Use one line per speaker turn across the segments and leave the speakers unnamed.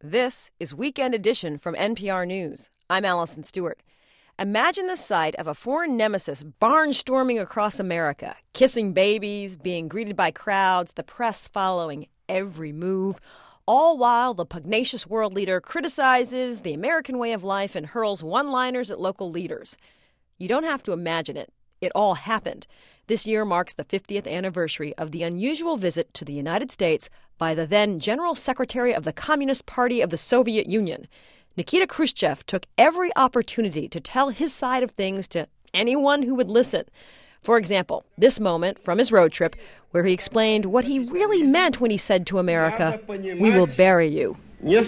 This is Weekend Edition from NPR News. I'm Allison Stewart. Imagine the sight of a foreign nemesis barnstorming across America, kissing babies, being greeted by crowds, the press following every move, all while the pugnacious world leader criticizes the American way of life and hurls one-liners at local leaders. You don't have to imagine it. It all happened. This year marks the 50th anniversary of the unusual visit to the United States by the then General Secretary of the Communist Party of the Soviet Union. Nikita Khrushchev took every opportunity to tell his side of things to anyone who would listen. For example, this moment from his road trip where he explained what he really meant when he said to America, "We will bury you."
When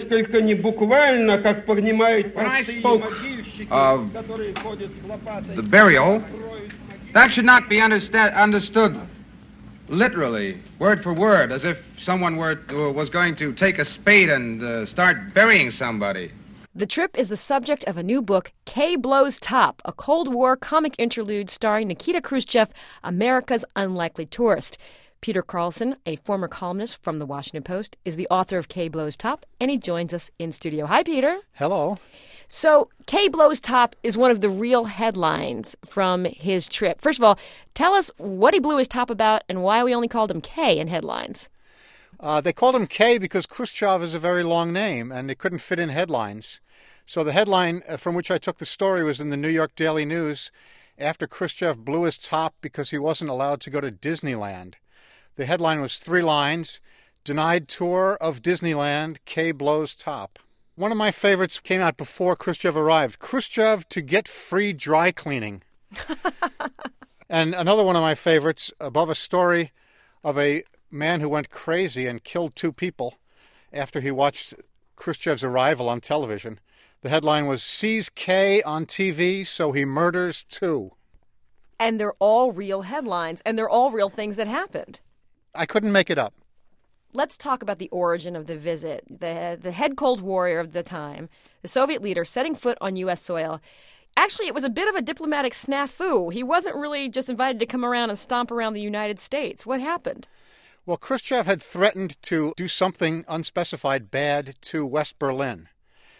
I spoke of the burial, that should not be understood literally, word for word, as if someone was going to take a spade and start burying somebody.
The trip is the subject of a new book, K Blows Top, a Cold War comic interlude starring Nikita Khrushchev, America's Unlikely Tourist. Peter Carlson, a former columnist from The Washington Post, is the author of K Blows Top, and he joins us in studio. Hi, Peter.
Hello.
So, K Blows Top is one of the real headlines from his trip. First of all, tell us what he blew his top about and why we only called him K in headlines.
They called him K because Khrushchev is a very long name, and it couldn't fit in headlines. So the headline from which I took the story was in the New York Daily News, after Khrushchev blew his top because he wasn't allowed to go to Disneyland. The headline was 3 lines, "Denied tour of Disneyland, K blows top." One of my favorites came out before Khrushchev arrived. Khrushchev to get free dry cleaning. And another one of my favorites, above a story of a man who went crazy and killed 2 people after he watched Khrushchev's arrival on television. The headline was, "Sees K on TV, so he murders 2."
And they're all real headlines, and they're all real things that happened.
I couldn't make it up.
Let's talk about the origin of the visit. The head Cold Warrior of the time, the Soviet leader setting foot on U.S. soil. Actually, it was a bit of a diplomatic snafu. He wasn't really just invited to come around and stomp around the United States. What happened?
Well, Khrushchev had threatened to do something unspecified bad to West Berlin.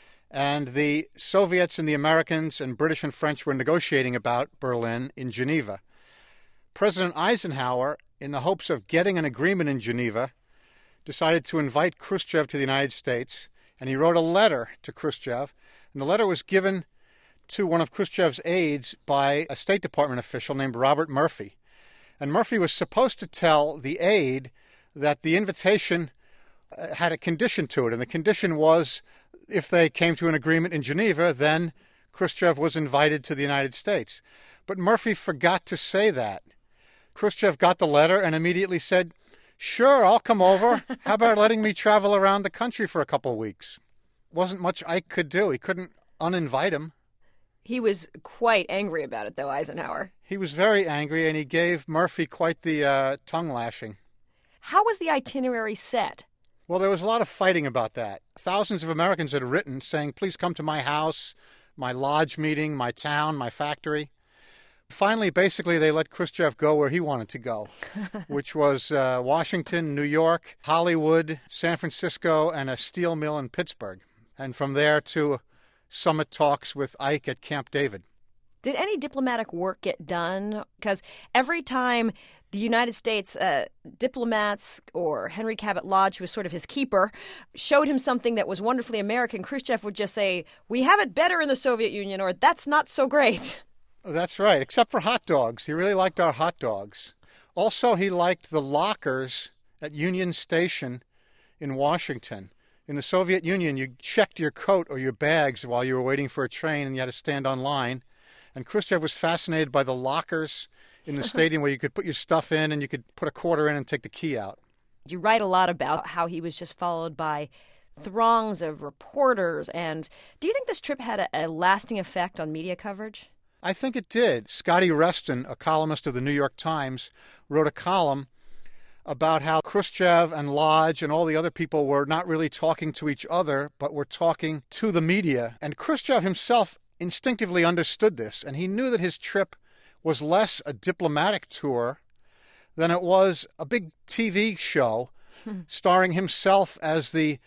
And the Soviets and the Americans and British and French were negotiating about Berlin in Geneva. President Eisenhower, in the hopes of getting an agreement in Geneva, decided to invite Khrushchev to the United States, and he wrote a letter to Khrushchev. And the letter was given to one of Khrushchev's aides by a State Department official named Robert Murphy. And Murphy was supposed to tell the aide that the invitation had a condition to it, and the condition was if they came to an agreement in Geneva, then Khrushchev was invited to the United States. But Murphy forgot to say that. Khrushchev got the letter and immediately said, "Sure, I'll come over. How about letting me travel around the country for a couple of weeks?" Wasn't much Ike could do. He couldn't uninvite him.
He was quite angry about it, though, Eisenhower.
He was very angry, and he gave Murphy quite the tongue lashing.
How was the itinerary set?
Well, there was a lot of fighting about that. Thousands of Americans had written saying, "Please come to my house, my lodge meeting, my town, my factory." Finally, basically, they let Khrushchev go where he wanted to go, which was Washington, New York, Hollywood, San Francisco, and a steel mill in Pittsburgh. And from there to summit talks with Ike at Camp David.
Did any diplomatic work get done? Because every time the United States diplomats or Henry Cabot Lodge, who was sort of his keeper, showed him something that was wonderfully American, Khrushchev would just say, "We have it better in the Soviet Union," or "That's not so great."
That's right, except for hot dogs. He really liked our hot dogs. Also, he liked the lockers at Union Station in Washington. In the Soviet Union, you checked your coat or your bags while you were waiting for a train, and you had to stand on line. And Khrushchev was fascinated by the lockers in the stadium where you could put your stuff in and you could put a quarter in and take the key out.
You write a lot about how he was just followed by throngs of reporters. And do you think this trip had a lasting effect on media coverage?
I think it did. Scotty Reston, a columnist of the New York Times, wrote a column about how Khrushchev and Lodge and all the other people were not really talking to each other, but were talking to the media. And Khrushchev himself instinctively understood this, and he knew that his trip was less a diplomatic tour than it was a big TV show starring himself as the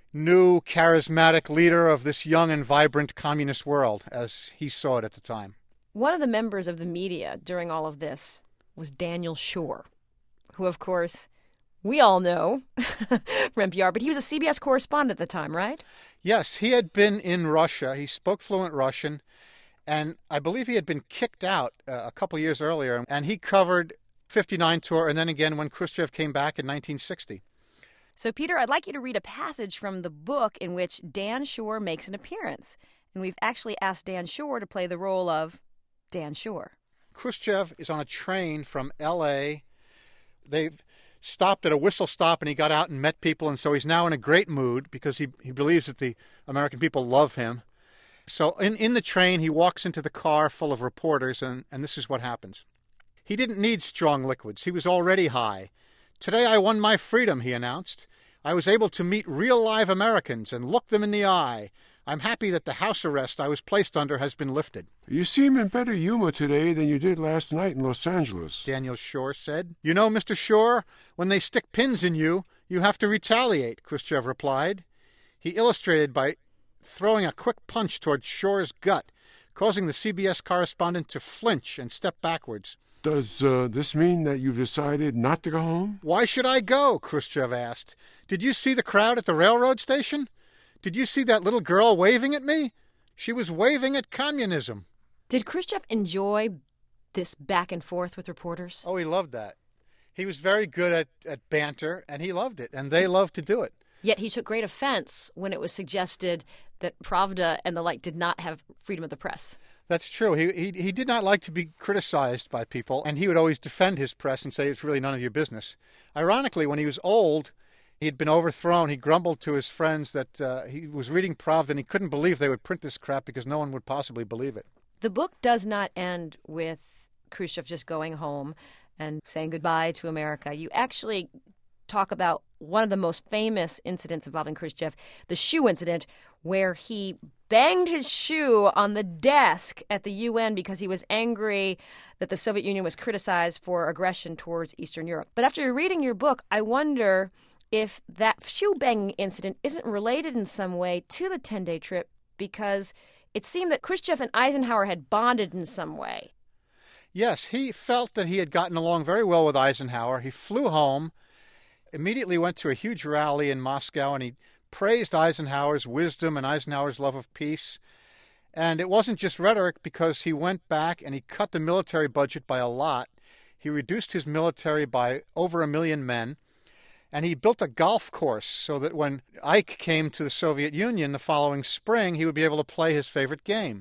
new charismatic leader of this young and vibrant communist world, as he saw it at the time.
One of the members of the media during all of this was Daniel Schorr, who, of course, we all know from NPR, but he was a CBS correspondent at the time, right?
Yes, he had been in Russia. He spoke fluent Russian, and I believe he had been kicked out a couple years earlier, and he covered 59 tour and then again when Khrushchev came back in 1960.
So, Peter, I'd like you to read a passage from the book in which Dan Schorr makes an appearance. And we've actually asked Dan Schorr to play the role of Dan Schorr.
Khrushchev is on a train from L.A. They've stopped at a whistle stop, and he got out and met people, and so he's now in a great mood because he believes that the American people love him. So in the train, he walks into the car full of reporters, and this is what happens. He didn't need strong liquids. He was already high. "Today I won my freedom," he announced. "I was able to meet real live Americans and look them in the eye. I'm happy that the house arrest I was placed under has been lifted."
"You seem in better humor today than you did last night in Los Angeles,"
Daniel Schorr said. "You know, Mr. Schorr, when they stick pins in you, you have to retaliate," Khrushchev replied. He illustrated by throwing a quick punch toward Schorr's gut, causing the CBS correspondent to flinch and step backwards.
"Does this mean that you've decided not to go home?"
"Why should I go?" Khrushchev asked. "Did you see the crowd at the railroad station? Did you see that little girl waving at me? She was waving at communism."
Did Khrushchev enjoy this back and forth with reporters?
Oh, he loved that. He was very good at banter, and he loved it, and they loved to do it.
Yet he took great offense when it was suggested that Pravda and the like did not have freedom of the press.
That's true. He did not like to be criticized by people, and he would always defend his press and say it's really none of your business. Ironically, when he was old, he had been overthrown. He grumbled to his friends that he was reading Pravda and he couldn't believe they would print this crap because no one would possibly believe it.
The book does not end with Khrushchev just going home and saying goodbye to America. You actually talk about one of the most famous incidents involving Khrushchev, the shoe incident, where he banged his shoe on the desk at the UN because he was angry that the Soviet Union was criticized for aggression towards Eastern Europe. But after reading your book, I wonder if that shoe banging incident isn't related in some way to the 10-day trip, because it seemed that Khrushchev and Eisenhower had bonded in some way.
Yes, he felt that he had gotten along very well with Eisenhower. He flew home, immediately went to a huge rally in Moscow, and he praised Eisenhower's wisdom and Eisenhower's love of peace. And it wasn't just rhetoric, because he went back and he cut the military budget by a lot. He reduced his military by over 1 million men. And he built a golf course so that when Ike came to the Soviet Union the following spring, he would be able to play his favorite game.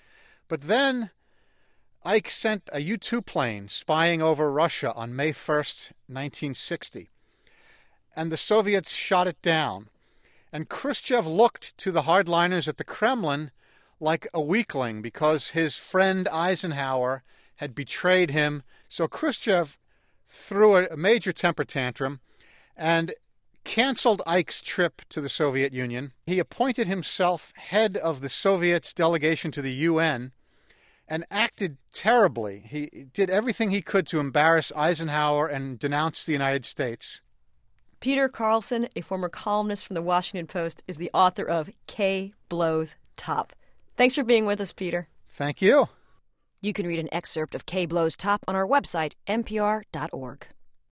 But then Ike sent a U-2 plane spying over Russia on May 1st, 1960. And the Soviets shot it down. And Khrushchev looked to the hardliners at the Kremlin like a weakling because his friend Eisenhower had betrayed him. So Khrushchev threw a major temper tantrum and canceled Ike's trip to the Soviet Union. He appointed himself head of the Soviets' delegation to the UN and acted terribly. He did everything he could to embarrass Eisenhower and denounce the United States.
Peter Carlson, a former columnist from the Washington Post, is the author of K Blows Top. Thanks for being with us, Peter.
Thank you.
You can read an excerpt of K Blows Top on our website, npr.org.